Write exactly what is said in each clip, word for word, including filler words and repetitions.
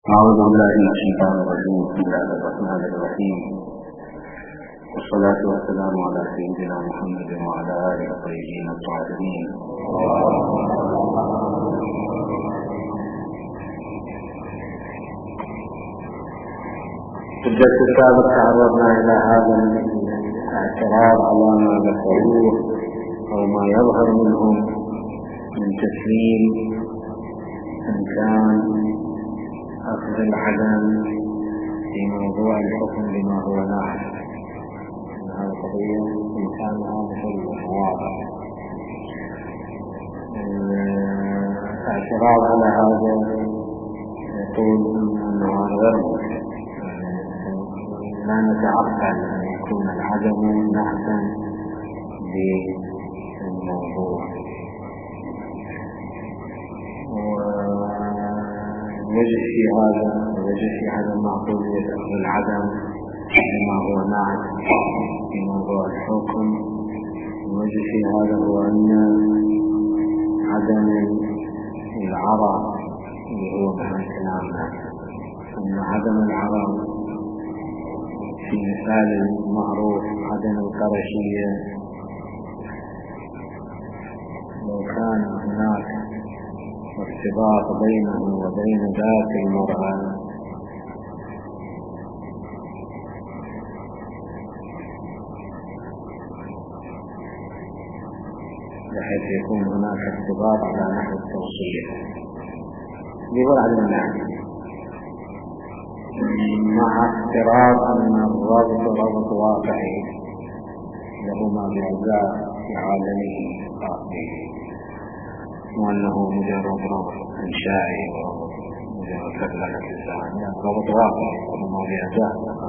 أعوذ بالله من الشيطان الرجيم. بسم الله الرحمن الرحيم، والصلاة والسلام على سيدنا محمد وعلى آله الطيبين الطاهرين. في الدرس السابق تعرضنا إلى هذا الاعتراض على ما ذكروه أو ما يظهر منهم من تسليم إمكان أخذ العدم في موضوع الحكم بما هو ناحي. هذا قضية إمكانها بشيء واضح. الاعتراض على هذا يقول أنه غير لا نتعقل أن يكون العدم نحتا بالموضوع، ويجب في هذا ويجب في هذا المعقولية أخذ العدم بما هو ناعت في موضوع الحكم. ويجب في هذا هو أن عدم العرى اللي هو معنى كلامنا، أن عدم العرى في مثال المعروف عدم القرشية، لو كان هناك ارتباط بينه وبين ذات المرأة بحيث يكون هناك ارتباط على نحو التوصيل يقول عدم النعم، مع افتراض أن الرابط رابط واقعي له ما بأجزاء في عالمه الخاصي، وأنه مجرد رابط إنشائي ومجرد فكرة الإنسان، رابط واقعي له ما بأجزاء.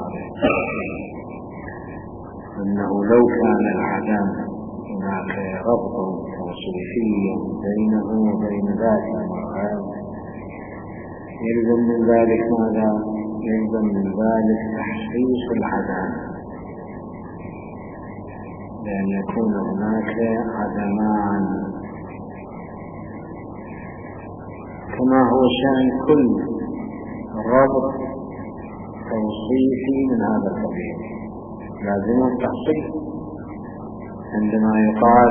أنه لو كان العدم هناك ربط توصيفي بينه وبين ذات المرأة يلزم من ذلك ماذا؟ يلزم من ذلك تحقيق العدم، لأن يكون هناك عدمان كما هو شأن كل ربط توصيفي من هذا القبيل لازم التحقيق. عندما يقال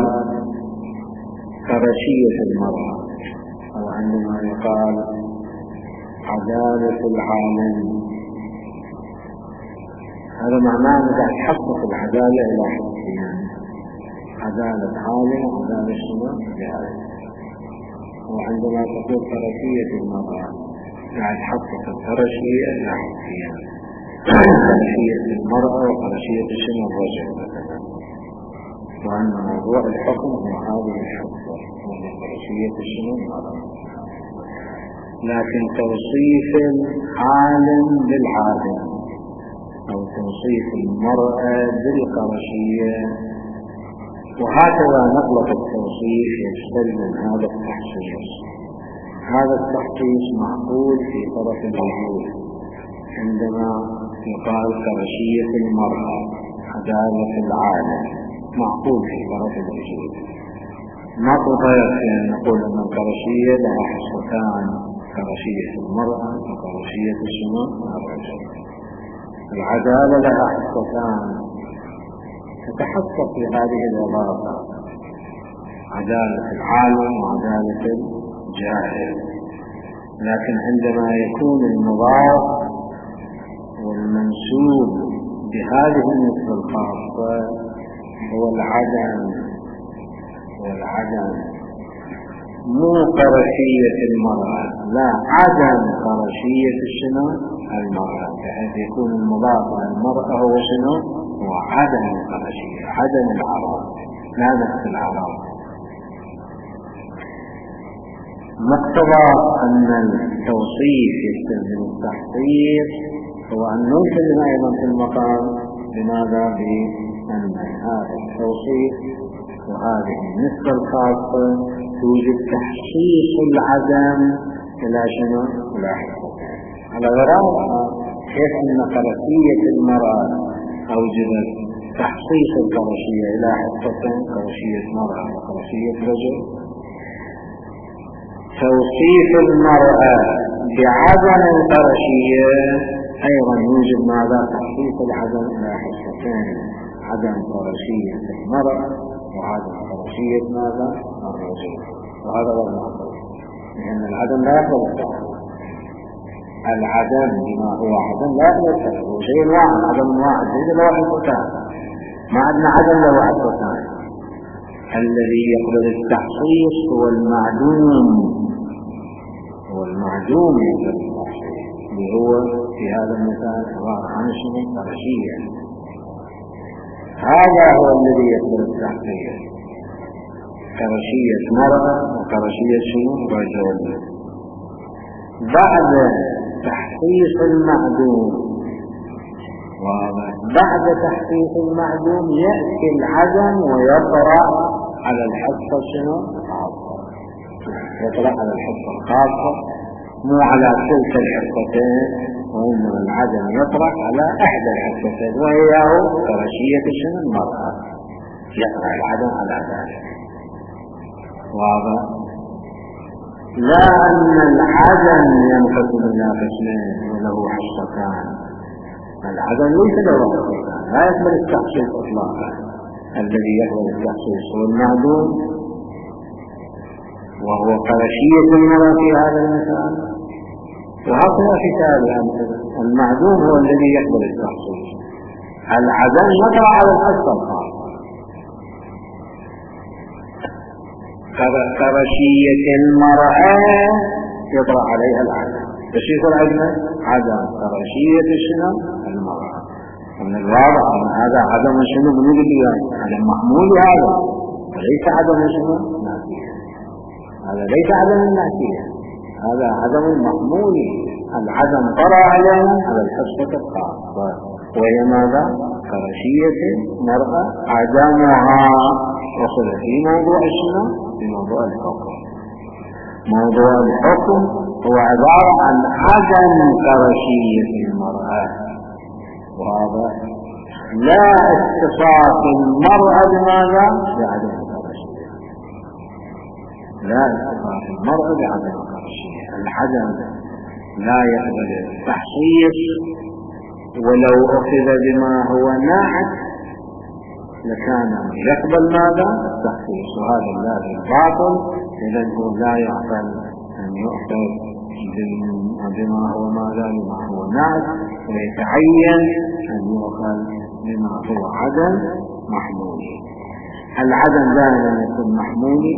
كرشية المرأة أو عندما يقال عدالة العالم، هذا معناه أنك تحقق العدالة إلى حدين، عدالة عالم وعدالة شمال جائز. وعندما تقول كرشية المرأة قاعد تحقق الكرشية إلى حدين، كرشية المرأة وكرشية الشمال الرجل مثلا، وأن موضوع الحكم هو هذه الحكم وهي كرشية الشمال المرأة. لكن توصيف العالم بالعالم أو توصيف المرأة بالقرشية وهكذا نطلق التوصيف يستلزم هذا التحقيق. هذا التحقيق معقول في طرف الوجود، عندما يقال كرشية المرأة عدالة العالم معقول في طرف الوجود. ما تغير في أن نقول أن الكرشية لها حصتان، كرشية المرأة وكرشية الشمال الرجل. العدالة لها حصتان تتحقق في هذه العبارة، عدالة العالم وعدالة الجاهل. لكن عندما يكون المضاف والمنسوب بهذه النسبة الخاصة هو العدم، والعدم مو قرشية المرأة، لا عدم قرشية الشنو المرأة، بحيث يكون المضاف للمرأة هو شنو؟ هو عدم القرشية، عدم العرب، لا نفس العرب. مقتضى أن التوصيف يستلزم التحقيق هو أن نلزم أيضا في المقام بماذا؟ بأن هذا التوصيف وهذه النسبة الخاصة توجد تحقيق العدم إلى شنو؟ إلى حقيقة. على غرارها كيف أن قرشية المرأة أوجدت تحقيق القرشية إلى حقيقة، قرشية مرأة وقرشية رجل توصيف المرأة بعدم القرشية أيضا يوجد ماذا تخصيص العدم إلى حصتين: عدم قرشية المرأة وعدم قرشية ماذا الرجل. وهذا هو المعروف، لأن العدم لا يقبل التعبير. العدم بما هو عدم لا يقبل التعبير، هو شيء واحد، عدم واحد ليس له حصتان. ما عندنا عدم له حصتان. الذي يقبل التخصيص هو المعدوم، هو المعدوم يقبل التخصيص، اللي هو في هذا المثال عبارة عن شنو؟ قرشية. هذا هو الذي يقبل التخصيص: قرشية مرأة وقرشية شنو؟ رجل. بعد تحقيق المعدوم بعد تحقيق المعدوم يأتي العدم ويطرأ على الحصة شنو؟ الخاصة. يطرأ على الحصة الخاصة، مو على تلك الحصتين، وإنما العدم يطرأ على إحدى الحصتين وهي قرشية شنو؟ المرأة. يطرأ العدم على ذلك. واضح؟ لا أن العدم ينقسم إلى قسمين وله حصتان. العدم ليس له حصتان، لا يقبل التخصيص إطلاقا. الذي يقبل التخصيص هو المعدوم، وهو قرشية المرأة في هذا المثال. وهكذا في سائر الأمثلة، المعدوم هو الذي يقبل التخصيص. العدم يطرأ على الحصة الخاصة. قرشية المرأة يطرأ عليها العدم. ايش يقول عندنا؟ عدم قرشية شنو؟ المرأة. ومن الواضح ان هذا عدم شنو؟ بنقول اليوم عدم محمول، هذا وليس عدم شنو؟ ناسية. هذا ليس عدم الناسية، هذا عدم المحمول. العدم طرأ عليها على الحصة الخاصة، وهي ماذا؟ قرشية المرأة. عدمها وصل في موضوع شنو؟ في موضوع الحكم. موضوع الحكم هو عبارة عن عدم قرشية المرأة. وهذا لا اتصاف المرأة بماذا؟ بعدم القرشية. لا اتصاف المرأة بعدم القرشية. العدم لا يقبل التحصيص، ولو أخذ بما هو ناعت لكان يقبل ماذا؟ التحصيص. وهذا اللازم باطل، لأنه لا يعقل أن يؤخذ بما هو ماذا؟ بما هو ناعت، ويتعين أن يؤخذ بما هو عدم محمولي. العدم دائما يكون محمولي،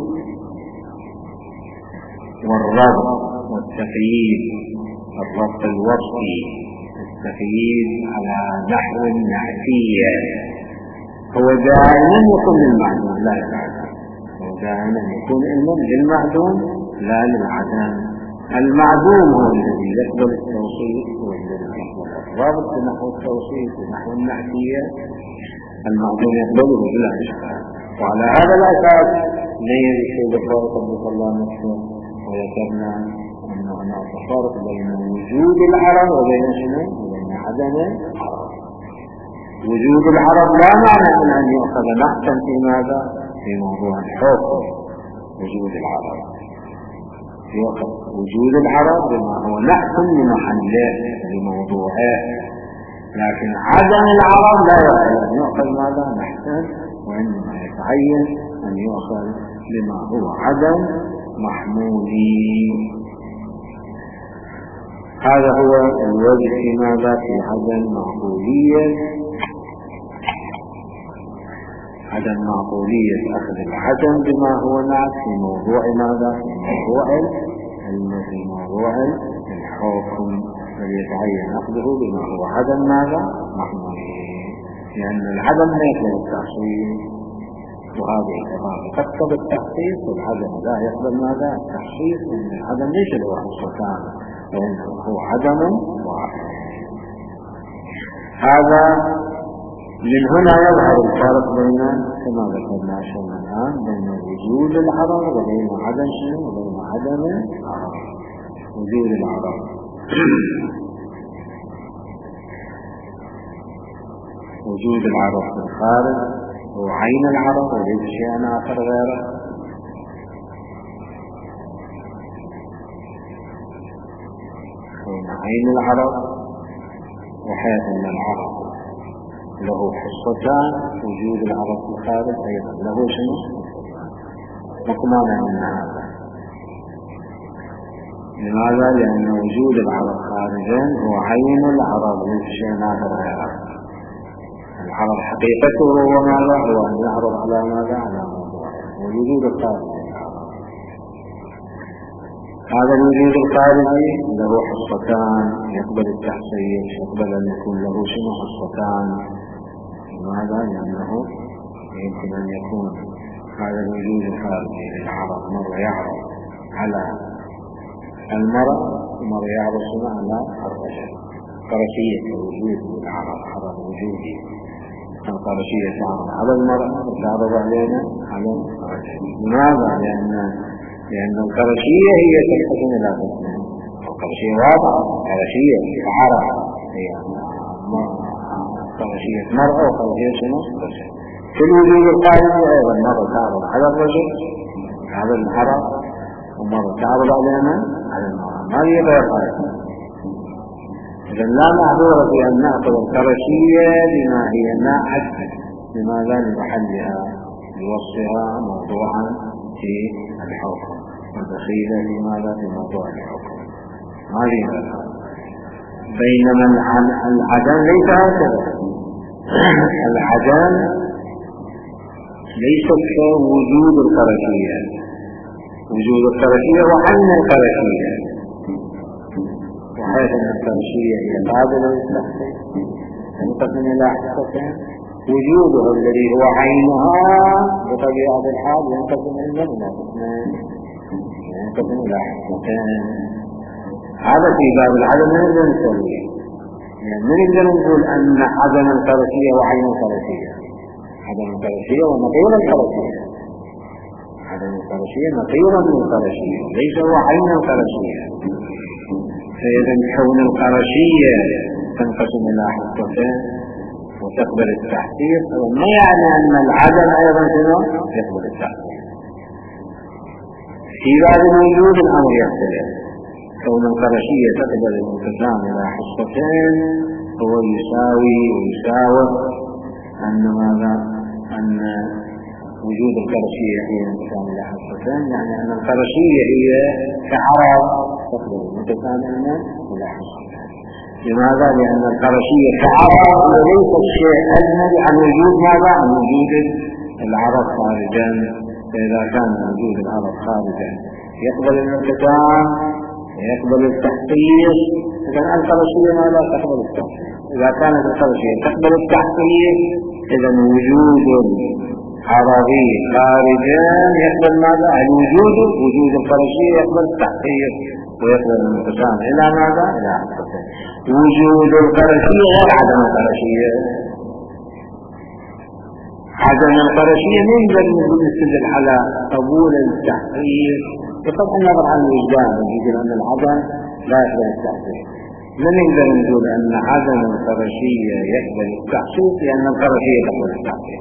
والربط والتقييد، الربط الوصفي، التقييد على نحو النعتية، هو دائما يكون للمعدوم لا للعدم. هو دائما يكون للمعدوم لا للعدم. المعدوم هو الذي يقبل التوصيف، هو الذي يقبل الربط نحو التوصيف ونحو النعتية. المعدوم يقبله بلا إشكال. وعلى هذا الأساس نيل الشيخ الفاروق رضي الله عنه وذكرنا أن هناك فرق بين وجود العرب وبين شنو؟ وبين عدم العرب. وجود العرب لا معنى من أن يؤخذ نحتا في ماذا؟ في موضوع الحكم. وجود العرب يؤخذ وجود العرب بما هو نحت لمحله لموضوعه، لكن عدم العرب لا يؤخذ أن يؤخذ ماذا؟ نحتا، وإنما يتعين أن يؤخذ لما هو عدم محمولي. هذا هو الوجه في ماذا؟ في عدم معقولية. عدم معقولية أخذ العدم بما هو نعت في موضوع ماذا؟ في موضوع في موضوع الحكم، فليتعين أخذه بما هو عدم ماذا؟ محمولي، لأن العدم لا يقبل التخصيص، وهذه العبارة تقتضي التخصيص، والعدم لا يقبل ماذا؟ التخصيص، لأن العدم ليس له حصتان، وإنه هو عدم واحد. هذا من هنا يظهر الفرق بين كما ذكرنا شيئا الآن بين وجود العرب وبين عدم شيء وبين عدم العرب. وجود العرب وجود العرب في الخارج هو عين العرب وليس شيئا آخر غيره. عين العرض، وحيث أن العرض له حصتان، وجود العرض في الخارج أيضا له شنو؟ مقمانا من هذا. لماذا؟ لأن وجود العرض خارجا هو عين العرض، ليس شيء آخر غيره. العرض حقيقته هو ماذا؟ هو أن يعرض على ماذا؟ على موضوع وجود الخارج. هذا الوجود الخارجي له حصتان، يقبل التحصيل، يقبل أن يكون له شنو حصتان. لماذا؟ لأنه يمكن أن يكون هذا الوجود الخارجي للعرض مرة يعرض على المرء ومرة يعرض شنو على الرجل. قرشية الوجود العرض، عرض وجودي، القرشية تعرض على المرء وتعرض علينا على الرجل. لماذا؟ لأن لأن القرشية هي تنقسم إلى قسمين. القرشية واضحة، قرشية عرض هي قرشية مرأة وقرشية شنو؟ رجل. في الوجود الخارجي أيضا مرة تعرض على الرجل على العرض، ومرة تعرض علينا على المرأة. ما هي غير قائمة. إذن لا معذور في أن نأخذ القرشية بما هي ناعت، لماذا؟ لمحلها لوصفها موضوعا في الحكم، ودخيلة لماذا؟ في موضوع الحكم. هذه غير. بينما العدم ليس هكذا. العدم ليس كوجود القرشية. وجود القرشية وعين القرشية، وحيث أن القرشية هي قابلة للتحقيق تنقسم إلى حصتين. وجوده الذي هو عينها بطبيعة الحال ينقسم إلى قسمين، ينقسم إلى حصتين. هذا في باب العدم من نقدر نسويه، يعني من نقدر نقول أن عدم القرشية وعين القرشية. عدم القرشية ونقيض القرشية. عدم القرشية نقيضا من القرشية، ليس هو عين القرشية. فإذا كون القرشية تنقسم إلى حصتين وتقبل التحقيق، ما يعني أن العدم أيضا يقبل التحقيق. في باب الوجود الأمر يختلف. كون القرشية تقبل الانقسام إلى حصتين هو يساوي ويساوي أن ماذا؟ أن وجود القرشية هي الانقسام إلى حصتين، يعني أن القرشية هي كعرض تقبل الانقسام إلى حصتين. لماذا؟ لأن القرشية كعرض وليس الشيء أجنبي عن وجود ماذا؟ عن وجود العرض خارجا. فإذا كان وجود العرض خارجا يقبل الانقسام ويقبل التحقيق، إذا القرشية ماذا؟ تقبل التحقيق. إذا كانت القرشية تقبل التحقيق، إذا وجود عرضي خارجا يقبل ماذا؟ الوجود وجود القرشية يقبل التحقيق ويقبل الانقسام إلى ماذا؟ إلى حصتين. وجود القرشية غير عدم القرشية. عدم القرشية من يقدر نستدل على قبول التحقيق بقطع النظر عن الوجدان، يقول أن العدم لا يقبل التحقيق. من يقدر نقول أن عدم القرشية يقبل التحقيق لأن القرشية تقبل التحقيق.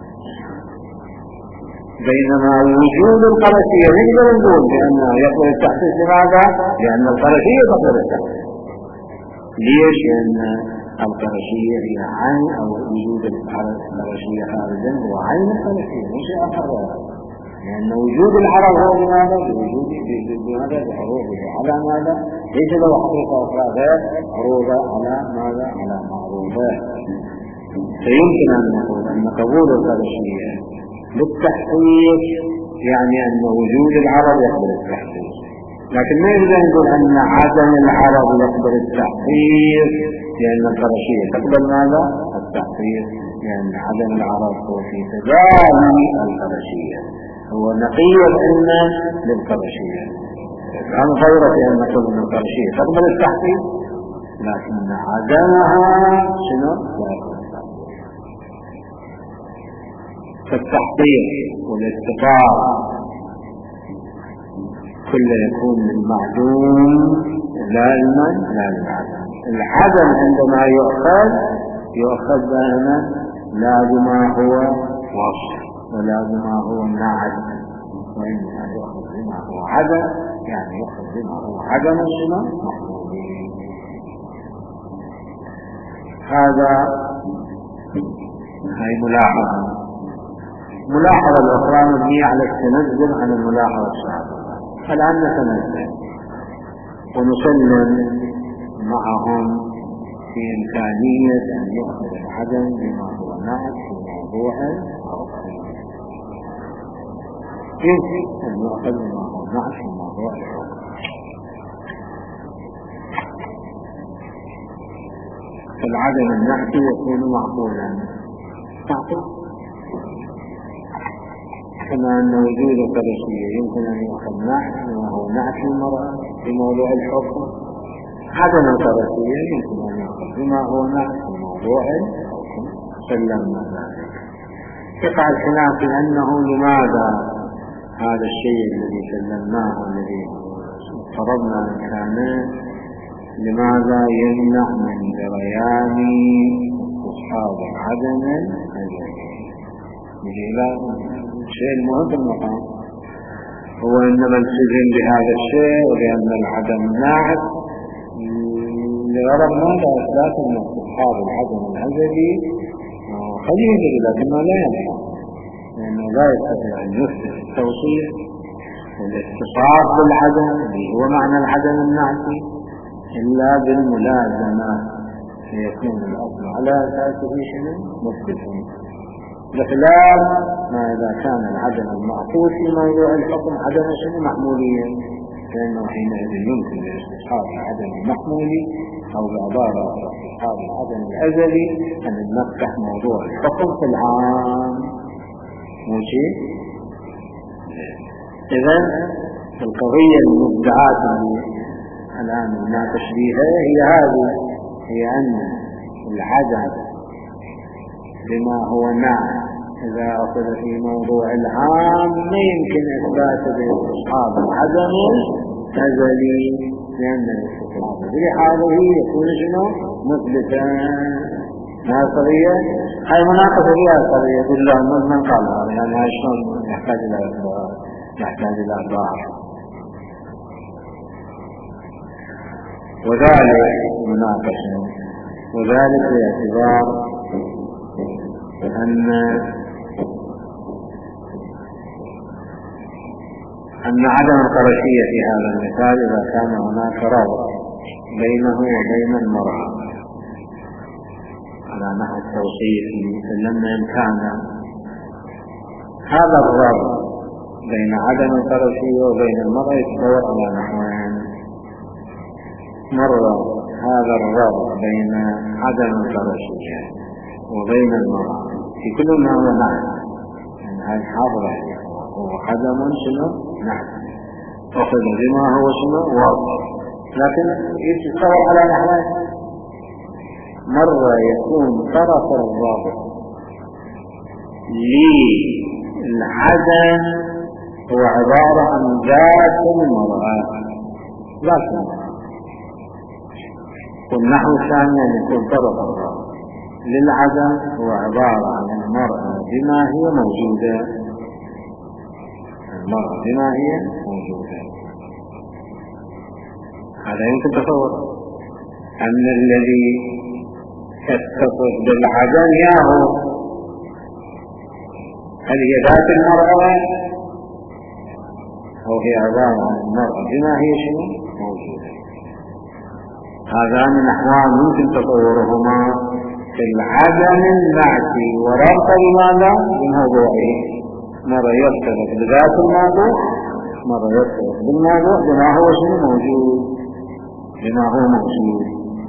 بينما وجود القرشية نقدر نقول بأنه يقبل التحقيق. لماذا؟ لأن القرشية تقبل التحقيق. ليش؟ لأن القرشية هي عين، أو وجود القرشية خارجا هو عين القرشية مش آخر. لأن وجود العرض هو بماذا؟ بوجود بماذا؟ بعروضه على ماذا؟ ليس له حقيقة أخرى غير عروضه على ماذا؟ على معروضه. فيمكن أن نقول أن قبول القرشية بالتحقيق يعني أن وجود العرض يقبل التحقيق، لكن ما يقدر نقول أن عدم العرض يقبل التحقيق لأن القرشية تقبل ماذا؟ التحقيق، لأن عدم العرض هو في تداعي القرشية، هو نقيض إن للقرشية. كان غير في أن نقول أن القرشية تقبل التحقيق لكن عدمها شنو؟ لا يقبل التحقيق. فالتحقيق والاتفاق كله يكون للمعدوم لا المن لا للعدم. العدم عندما يؤخذ يؤخذ بأنا لا بما هو وصف ولا بما هو نعد، وإنما يؤخذ بما هو عدم، يعني يؤخذ بما هو عدم الشمال محمولين. هذا هي ملاحظة. ملاحظة الأخرى مبنية على التنزل عن الملاحظة السابقة. الآن نتنزل ونسلم معهم في إمكانية أن يأخذ العدم بما هو نعت في موضوع آخر. يمكن أن يأخذ بما هو نعت في موضوع الحكم. فالعدم النعتي يكون معقولا معقول، كما أن وجود القرشية يمكن أن يأخذ نعت بما هو نعت المرأة في موضوع الحكم. عدم القرشية يمكن أن يأخذ بما هو نعت في موضوع الحكم. سلمنا ذلك. يقع الخلاف في أنه لماذا هذا الشيء الذي سلمناه الذي فرضنا إمكانه لماذا يمنع من جريان استصحاب العدم الأزلي؟ يجي إلى الشيء المهم في المقام هو إنما التزم بهذا الشيء ولأن العدم ناعت لغرض ماذا؟ إثبات أن استصحاب العدم الأزلي قد يوجد لكنه لا ينفع، لأنه لا يستطيع أن يثبت التوصيف والاتصاف بالعدم اللي هو معنى العدم النعتي إلا بالملازمة، فيكون الأصل على أساسه شنو؟ مثبتا، بخلاف ما إذا كان العدم المعقول في موضوع الحكم عدم شنو؟ محموليا، فإنه حينئذ يمكن لاستصحاب العدم المحمولي أو بعبارة استصحاب العدم الأزلي أن نفتح موضوع الحكم في العام. ماشي؟ إذن القضية المبدعات الآن ما تشبيهها هي هذه، هي أن العدم بما هو نعم إذا أخذ في موضوع العام ما يمكن إثبات باستصحاب العدم الأزلي، لأن الاستصحاب في حاله يكون شنو؟ مثبتا. ما قضية هاي مناقشة فيها قضية يقول لهم من قال هذا، يعني هاي شلون يحتاج إلى يحتاج إلى أربعة. وذلك مناقشة، وذلك باعتبار أن أن عدم القرشية في هذا المثال إذا كان هناك رابط بينه وبين المرأة على نحو التوصيف سلمنا إمكانا، هذا الرابط بين عدم القرشية وبين المرأة يتطور على نحوين. مرة هذا الرابط بين عدم القرشية وبين المرأة في كل ما هو نعم، يعني هاي حاضرة هو عدم شنو؟ نعم، أخذ بما هو شنو؟ واضح، لكن يتصور على نحوين. مرة يكون طرف الرابط للعدم هو عبارة عن ذات المرأة، ذات المرأة، والنحو الثاني أن يكون طرف الرابط للعدم هو عبارة عن المرأة بما هي موجودة، المرأة بما هي موجودة. هذا يمكن تصور أن الذي يتصف بالعدم ياهو هل هي ذات المرأة أو هي عبارة عن المرأة بما هي شنو موجودة. هذان نحوان يمكن تطورهما في العدم النعتي وربط لماذا؟ بموضوعه، مرة يرتبط بذات الموضوع، مرة يرتبط بالموضوع بما هو شنو موجود، بما هو موجود.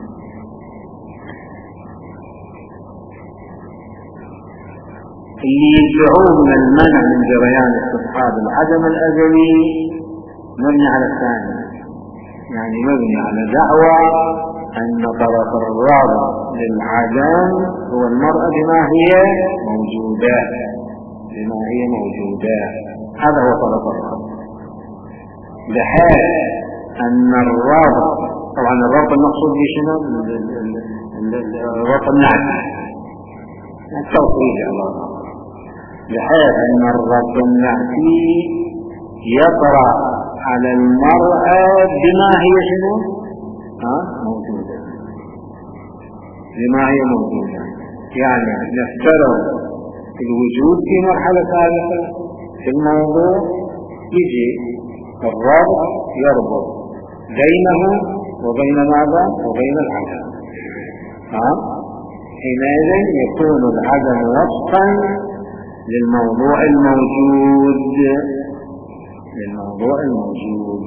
اللي يدعون من المنع من جريان استصحاب العدم الأزلي مبني على الثاني، يعني مبني على دعوة أن طرف الرابط للعدم هو المرأة بما هي موجودة، بما هي موجودة، هذا هو طرف الرابط، بحيث أن الرابط طبعا الرابط المقصود به شنو؟ الرابط النعتي التوصيل على الرابط، بحيث أن الرابط النعتي يطرأ على المرأة بما هي شنو؟ ها؟ موجودة، بما هي موجودة. يعني نفترض الوجود في مرحلة سابقة في الموضوع، يجي الرابط يربط بينه وبين ماذا؟ وبين العدم. ها؟ حينئذ يكون العدم وصفا للموضوع الموجود، للموضوع الموجود.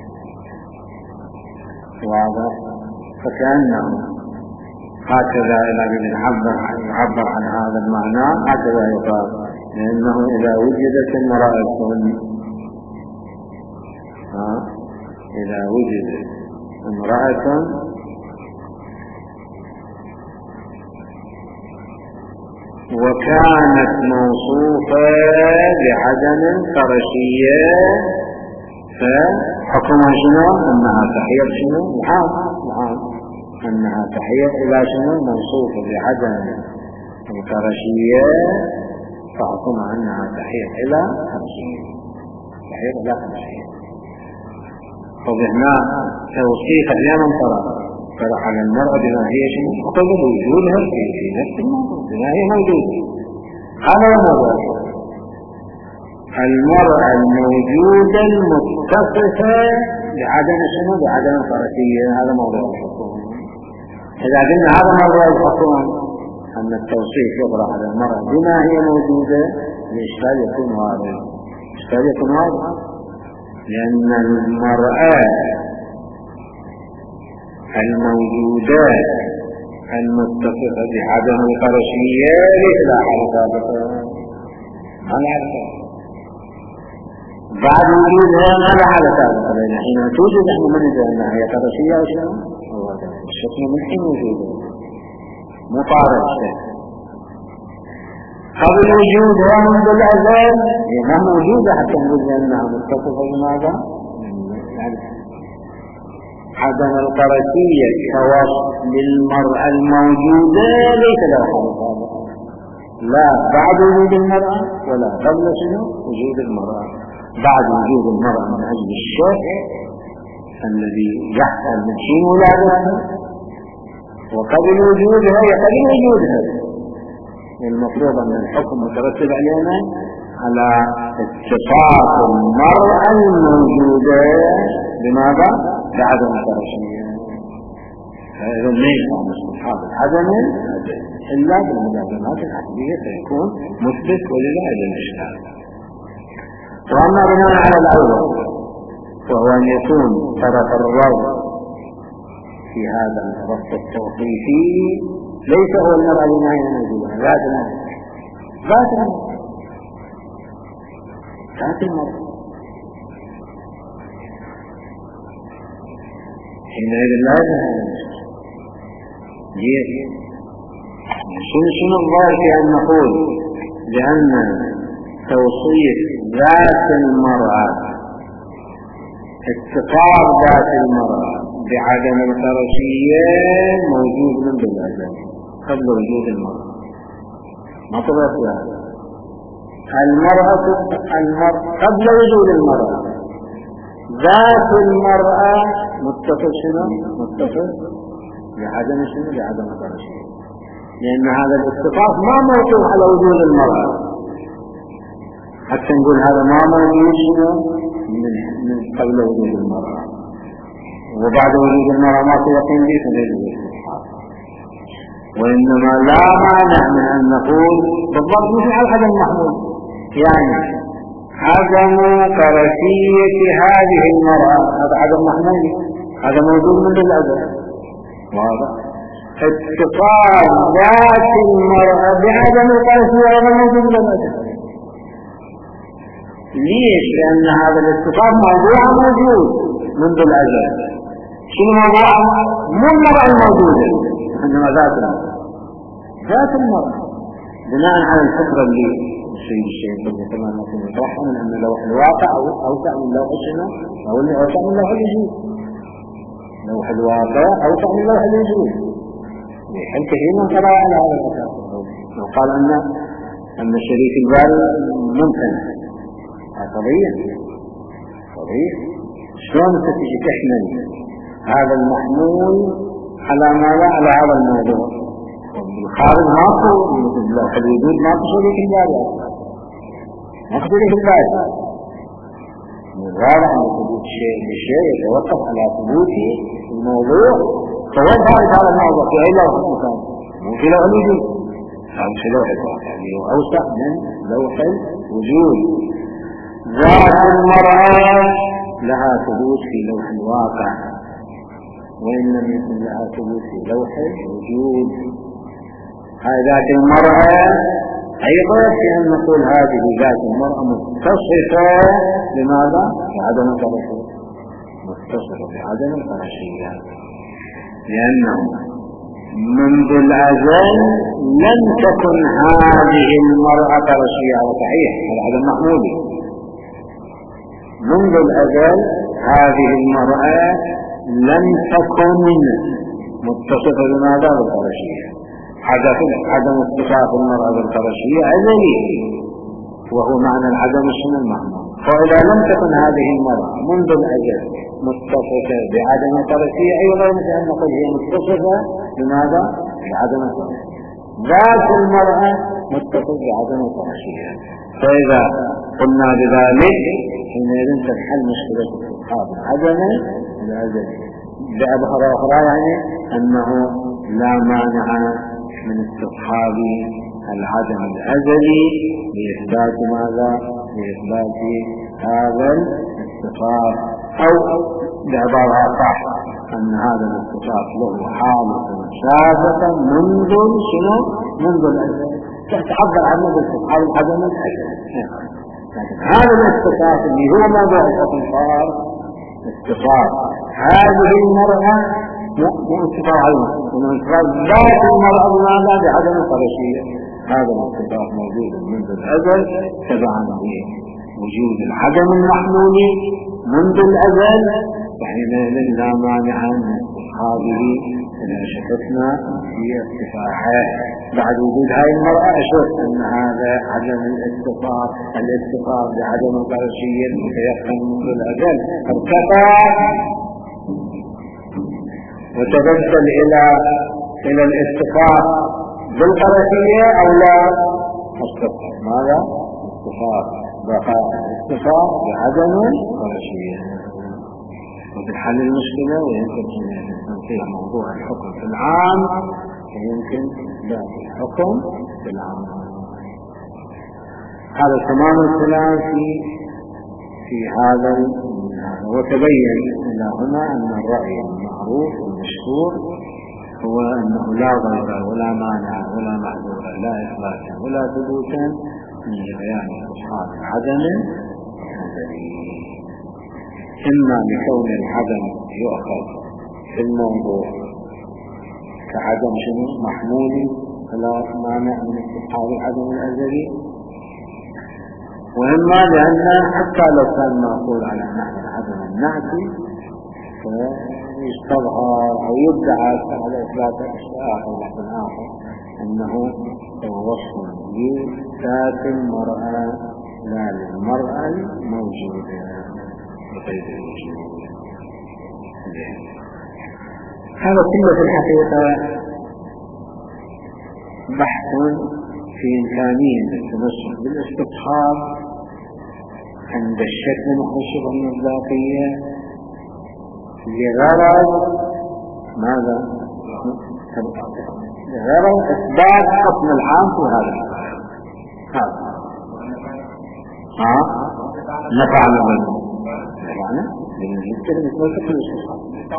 واضح؟ فكأنه هكذا إذا نعبر نعبر عن هذا المعنى هكذا يقال، لأنه إذا وجدت امرأة، إذا وجدت امرأة وكانت موصوفة بعدم فرشية، فحكمها شنو؟ أنها تحيط شنو؟ محال محال أنها تحيط إلى شنو؟ موصوفة بعدم الفرشية، فحكمها أنها تحيط إلى فرشية، تحيط إلى فرشية. فهنا توصيف أحيانا ترى ترى على المرأة بما هي شنو؟ وقد وجودها في نفس الموضوع بما هي موجودة. هذا هو الموضوع. المرأة الموجودة المتصفة بعدم شنو؟ بعدم الفرشية. هذا موضوع الحكم. إذا قلنا هذا موضوع الحكم أن التوصيف يطرح على المرأة بما هي موجودة، الإشكال يكون واضح. الإشكال يكون واضح لأن المرأة الموجودات المتصفة بعدم الفرشية ليس لها حالة سابقة، ما لها حالة بعد وجودها، ما لها حالة سابقة. لأن حين توجد احنا من ندري أنها هي فرشية أو شيء، الشكل من حين وجودها مطارد شيء قبل وجودها منذ الأزل، لأنها موجودة حتى نقول أنها متصفة بماذا؟ عدم الفرشية كوصف للمرأة الموجودة ليس لها حالة سابقة، لا بعد وجود المرأة ولا قبل شنو؟ وجود المرأة. بعد وجود المرأة من أجل الشك الذي يحصل من حين ولادتها، وقبل وجودها يقبل وجودها. المفروض أن الحكم مترتب علينا على اتصاف المرأة الموجودة بماذا؟ بعدم الفرشية. فإذا لا ينفع مصطلحات العدم إلا بالملازمات العقلية فيكون مثبت ولله إلى الإشكال. وأما بناء على الأول وهو أن يكون طرف الرب في هذا الربط التوقيفي ليس هو المرأة بما هي موجودة، ذات المرأة ذات المرأة ذات المرأة حينئذ لا يتهاجم ليه؟ شنو الظاهر في أن نقول لأن توصيف ذات المرأة افتقار ذات المرأة بعدم الفرشية موجود من بالأزل قبل وجود المرأة. ما تبقى هذا المرأة المرأة قبل وجود المرأة ذات المرأة متصل شنو؟ متصل بعدم شنو؟ بعدم الفرشية، لأن هذا الاتصاف ما موجود على وجود المرأة حتى نقول هذا ما موجود شنو؟ من قبل وجود المرأة، وبعد وجود المرأة ما في يقين به فليس بالاستحقاق. وإنما لا مانع من أن نقول بالضبط مثل على العدم المحمول، يعني عدم فرشية هذه المرأة هذا عدم محمول، هذا موجود من الأزل واضح. اتصال ذات المرأة بعدم الفرشية هذا موجود من الأزل. ليش؟ لأن هذا الاتصال موضوع موجود منذ الأزل. شنو موضوع؟ مو المرأة الموجودة، إنما ذات المرأة ذات المرأة بناء على الفكرة اللي الشيء الشيء اللي كمان ممكن يتوحى من أن لوح الواقع أو أوسع من لوح الشنو أو اللي أوسع من لوح الوجود. لوح الواقع أوسع من لوح الوجود. هل كثير من قراءة على هذا الأساس لو قال أن أن شريك البال ممكن قضية قضية شلون تجي تحمل هذا المحمول على ماذا؟ على هذا الموضوع. الخارج ماكو، مثل لوح الوجود ماكو شريك الله ماكو شريك الله. الواضح أن ثبوت شيء بشيء يتوقف على ثبوت الموضوع، فوين خارج هذا الموضوع في أي لوح مثلا؟ مو في لوح الوجود، أو في لوح الواقع اللي هو أوسع من لوح الوجود. ذات المرأة لها ثبوت في لوح الواقع، وإن لم يكن لها ثبوت في لوح الوجود. هذه ذات المرأة أيضا في أن نقول هذه ذات المرأة متصفة لماذا؟ بعدم الفرشية، متصفة بعدم الفرشية، لأنه منذ الأزل لم تكن هذه المرأة فرشية صحيح، هذا عدم محمودي. منذ الأزل هذه المرأة لم تكن متصفة بماذا؟ بالفرشية. عدم اتصاف المرأة بالفرشية أزلي، وهو معنى العدم الشنو المحمود. فإذا لم تكن هذه المرأة منذ الأزل متصفة بعدم الفرشية، أيضا مثل أن نقول هي متصفة بماذا؟ بعدم الفرشية. ذات المرأة متصفة بعدم الفرشية. فإذا قلنا بذلك حينئذ تنحل مشكلة الاستفحاء بعدم الأزل. بعبارة أخرى يعني أنه لا مانع من استصحاب العدم الأزلي لإثبات ماذا؟ لإثبات هذا الاتصاف، أو بعبارة صح أن هذا الاتصاف له حالة شاذة منذ شنو؟ منذ الأزل، تعبر عنه باستصحاب العدم الأزلي. لكن هذا الاتصاف اللي هو موضوع الاتصاف اتصاف هذه المرأة مو اتصاف علمه، ومن اتصاف ذات المرأة بماذا؟ بعدم الفرشية. هذا الاتصاف موجود منذ الأزل تبعا لوجود العدم المحمول منذ الأزل، فحينئذ لا مانع من استصحابه إذا شككنا في ارتفاعه بعد وجود هذه المرأة. أشوف أن هذا عدم الاتصاف الاتصاف بعدم الفرشية المتيقن منذ الأزل ارتفع وتبدل إلى إلى الاتصاف بالفرشية أو لا؟ استطاع ماذا؟ اتصاف بقاء اتصاف بعدم الفرشية. وبالحل المشكلة ويمكن أن ننتهي موضوع الحكم في العام، ويمكن لا الحكم في العام. هذا تمام الكلام في في هذا. وتبين إلى هنا أن الرأي المعروف والمشهور هو أنه لا ضرر ولا مانع ولا معذور لا إثباتا ولا ثبوتا من جريان استصحاب العدم الأزلي، إما لكون العدم يؤخذ في الموضوع كعدم شنو محمول فلا مانع من استصحاب العدم الأزلي، وإما لأن حتى لو كان معقول على نحو العدم النعتي فيستظهر أو يدعى على إثبات الأشياء أو لحظ آخر أنه هو وصف لذات المرأة لا للمرأة الموجودة بقيد الوجود. هذا كله في الحقيقة بحث في إمكانية التمسك بالاستصحاب عند الشكل المخشب من الذاتية لغرض ماذا؟ لغرض إثبات حكم العام في هذا هذا ها نفعنا منه نفعنا لنذكر مثل شكل الاستصحاب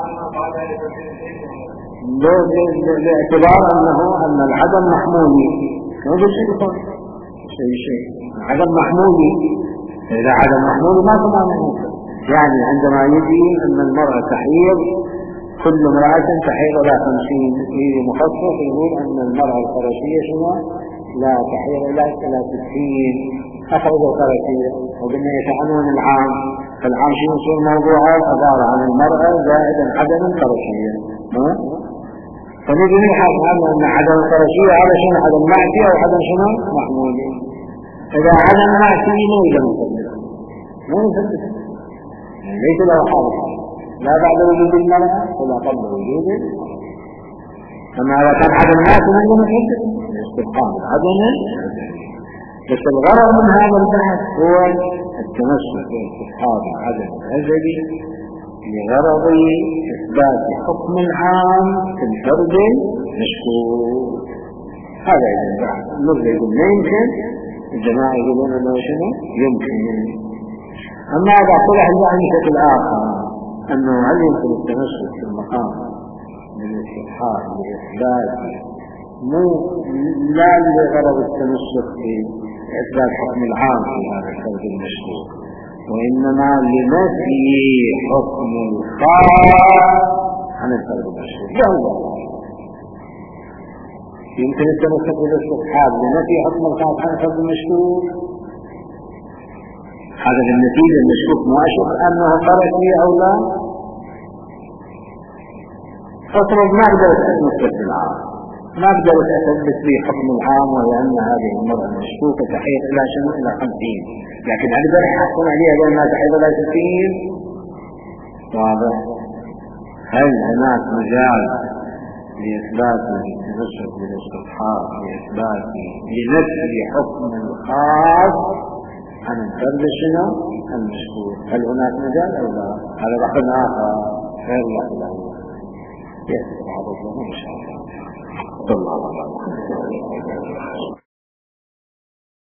باعتبار أنه أن العدم محمولي هذا شيء شيء شيء عدم محمولي. إذا عدم محمولي ما تمام يعني عندما يجي أن المرأة تحيض كل امرأة تحيض على خمسين في مخصص يقول أن المرأة الفرشية شنو لا تحيض إلى ستين أخرجوا الفرشية وقلنا يتعنون العام، فالعام شنو يصير موضوعه عبارة عن المرأة زائد عدم الفرشية. فنجي نبحث عنه أن عدم الفرشية على شنو عدم معتي أو عدم شنو محمولي. إذا عدم معتي ما يجب نفضل ما نفضل ليس له حالة لا بعد وجود المرأة ولا قبل وجود. أما إذا كان عدم ناسا من يمكن الاستبقاء العدم. بس الغرض من هذا البحث هو التمسك باستصحاب العدم الأزلي لغرض إثبات حكم العام في الفرد المشكوك. هذا إذا البحث النظر يقول ما يمكن، الجماعة يقولون أنه شنو يمكن. أما إذا طلع البحث بشكل آخر أنه هل يمكن التمسك في المقام بالاستصحاب لإثبات مو لا لغرض التمسك في إثبات حكم العام في هذا الفرد المشكوك، وإنما لنفي حكم الخاص عن الفرد المشكوك. لا هو يمكن التمسك بالاستصحاب لنفي حكم الخاص عن الفرد المشكوك، هذا بالنتيجة المشكوك مؤشر أنه خرج فيه أو لا. فاطرد ما أقدر أتمسك بالعام، ما أقدر أثبت لي حكم العام ولأن هذه المرأة المشكوكة تحيط إلى شنو إلى خمسين، لكن هل أقدر أحكم عليها بأنها تحيط إلى ستين؟ واضح؟ هل هناك مجال لإثبات التمسك بالاستصحاب لإثبات لنفي حكم الخاص عن الفرد شنو المشكوك؟ هل هناك مجال أو لا؟ هذا بحث آخر غير الأخلاق يأتي بعض الظهور إن شاء الله. صلى الله عليه وسلم.